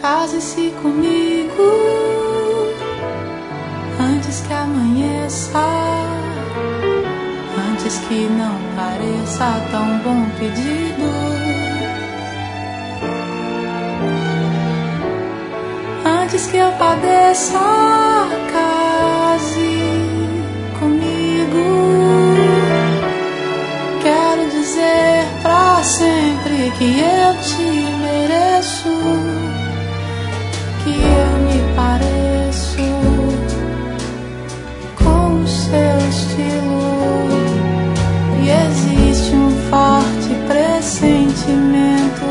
Case-se comigo antes que amanheça, antes que não pareça tão bom pedido, antes que eu padeça. Case comigo, quero dizer pra sempre que eu te mereço, que eu me pareço com o seu estilo, e existe um forte pressentimento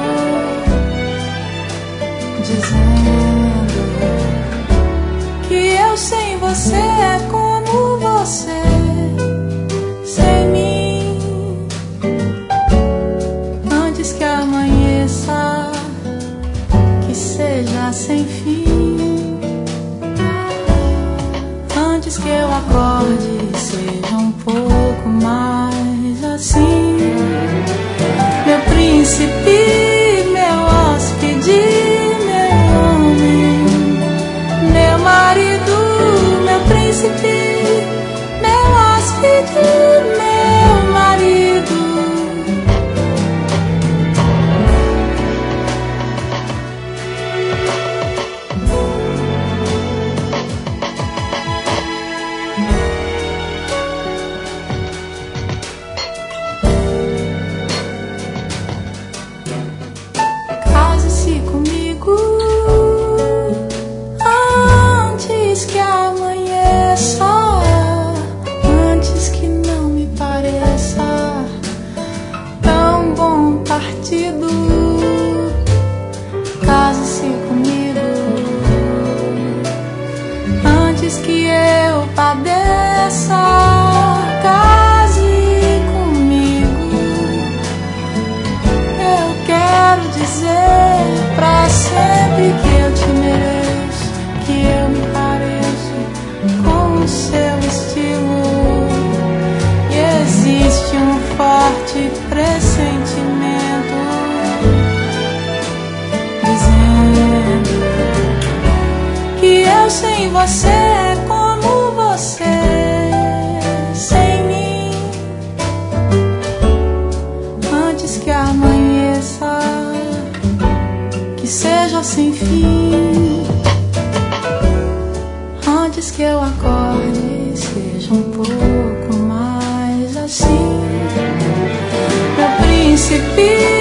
dizendo que eu sem você é como você sem mim. Antes que amanheça, que seja sem fim, antes que eu acorde, seja um pouco mais assim. Meu príncipe, meu hóspede, meu homem, meu marido. Meu príncipe, meu hóspede, meu marido. Case-se comigo antes que amanheça, antes que não me pareça tão bom partido. Case-se comigo antes que eu padeça. Case comigo, eu quero dizer pra sempre que eu te mereço, que eu me pareço com o seu estilo, e existe um forte pressentimento dizendo que eu sem você é como você sem mim. Antes que amanheça, que seja sem fim, antes que eu acorde, seja um pouco mais assim. Meu príncipe,